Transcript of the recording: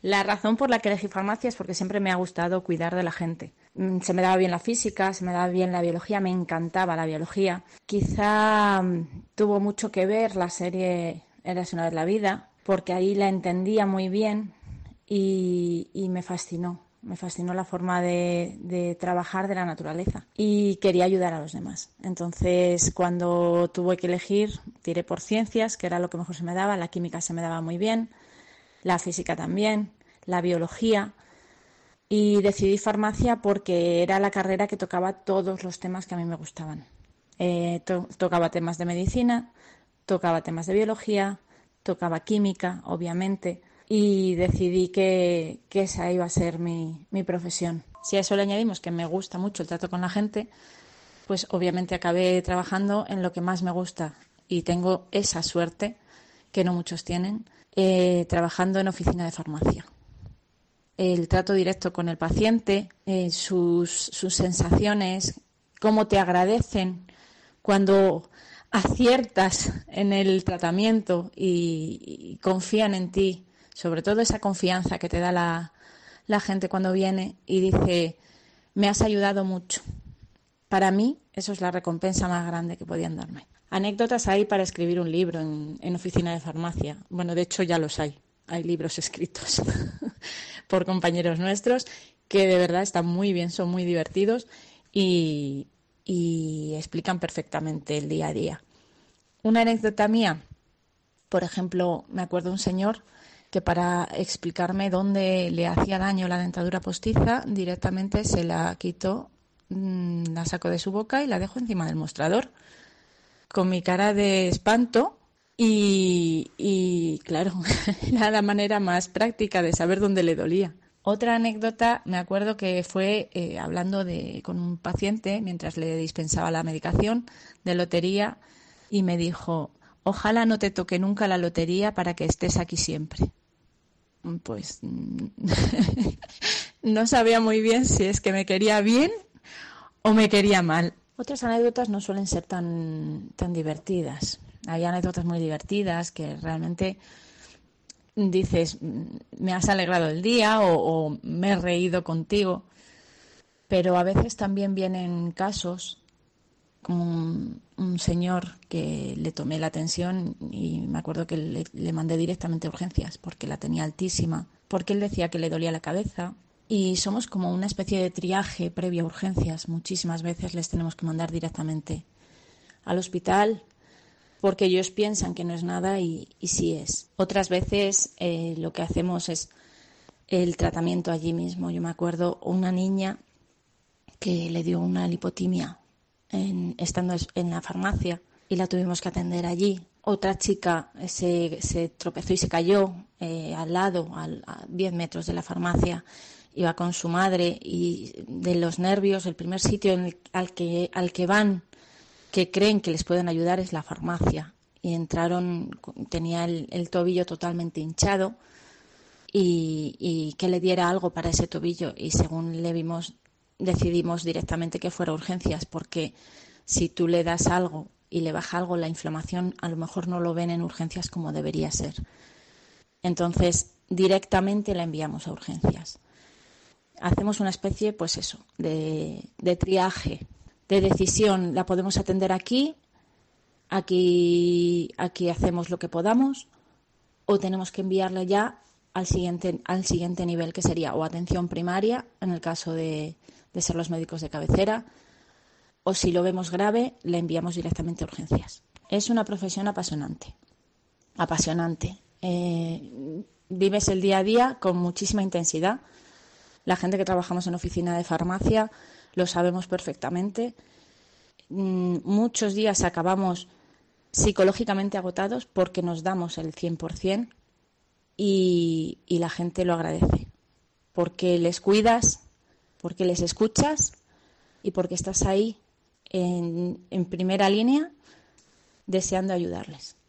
La razón por la que elegí farmacia es porque siempre me ha gustado cuidar de la gente. Se me daba bien la física, se me daba bien la biología, me encantaba la biología. Quizá tuvo mucho que ver la serie Érase una vez la vida, porque ahí la entendía muy bien y me fascinó. Me fascinó la forma de trabajar de la naturaleza y quería ayudar a los demás. Entonces, cuando tuve que elegir, tiré por ciencias, que era lo que mejor se me daba. La química se me daba muy bien, la física también, la biología. Y decidí farmacia porque era la carrera que tocaba todos los temas que a mí me gustaban. Tocaba temas de medicina, tocaba temas de biología, tocaba química, obviamente, y decidí que esa iba a ser mi profesión. Si a eso le añadimos que me gusta mucho el trato con la gente, pues obviamente acabé trabajando en lo que más me gusta y tengo esa suerte, que no muchos tienen, trabajando en oficina de farmacia. El trato directo con el paciente, sus sensaciones, cómo te agradecen cuando aciertas en el tratamiento y confían en ti, sobre todo esa confianza que te da la gente cuando viene y dice, me has ayudado mucho. Para mí, eso es la recompensa más grande que podían darme. Anécdotas hay para escribir un libro en oficina de farmacia. Bueno, de hecho ya los hay. Hay libros escritos por compañeros nuestros que de verdad están muy bien, son muy divertidos y explican perfectamente el día a día. Una anécdota mía, por ejemplo, me acuerdo de un señor que para explicarme dónde le hacía daño la dentadura postiza, directamente se la quitó, la sacó de su boca y la dejó encima del mostrador, con mi cara de espanto y claro, era la manera más práctica de saber dónde le dolía. Otra anécdota, me acuerdo que fue hablando con un paciente mientras le dispensaba la medicación de lotería y me dijo, ojalá no te toque nunca la lotería para que estés aquí siempre. Pues no sabía muy bien si es que me quería bien o me quería mal. Otras anécdotas no suelen ser tan divertidas. Hay anécdotas muy divertidas que realmente dices, me has alegrado el día o me he reído contigo, pero a veces también vienen casos como un señor que le tomé la tensión y me acuerdo que le mandé directamente a urgencias porque la tenía altísima, porque él decía que le dolía la cabeza y somos como una especie de triaje previo a urgencias. Muchísimas veces les tenemos que mandar directamente al hospital porque ellos piensan que no es nada y sí es. Otras veces lo que hacemos es el tratamiento allí mismo. Yo me acuerdo una niña que le dio una lipotimia estando en la farmacia y la tuvimos que atender allí. Otra chica se tropezó y se cayó al lado, a 10 metros de la farmacia. Iba con su madre y de los nervios, el primer sitio al que van, que creen que les pueden ayudar, es la farmacia. Y entraron, tenía el tobillo totalmente hinchado y que le diera algo para ese tobillo. Y según le vimos, decidimos directamente que fuera urgencias, porque si tú le das algo y le baja algo, la inflamación a lo mejor no lo ven en urgencias como debería ser. Entonces, directamente la enviamos a urgencias. Hacemos una especie, pues eso, de triaje, de decisión. La podemos atender aquí hacemos lo que podamos, o tenemos que enviarla ya al siguiente nivel, que sería o atención primaria, en el caso de ser los médicos de cabecera, o si lo vemos grave, le enviamos directamente a urgencias. Es una profesión apasionante. Vives el día a día con muchísima intensidad. La gente que trabajamos en oficina de farmacia lo sabemos perfectamente. Muchos días acabamos psicológicamente agotados porque nos damos el 100% y la gente lo agradece. Porque les cuidas, porque les escuchas y porque estás ahí en primera línea deseando ayudarles.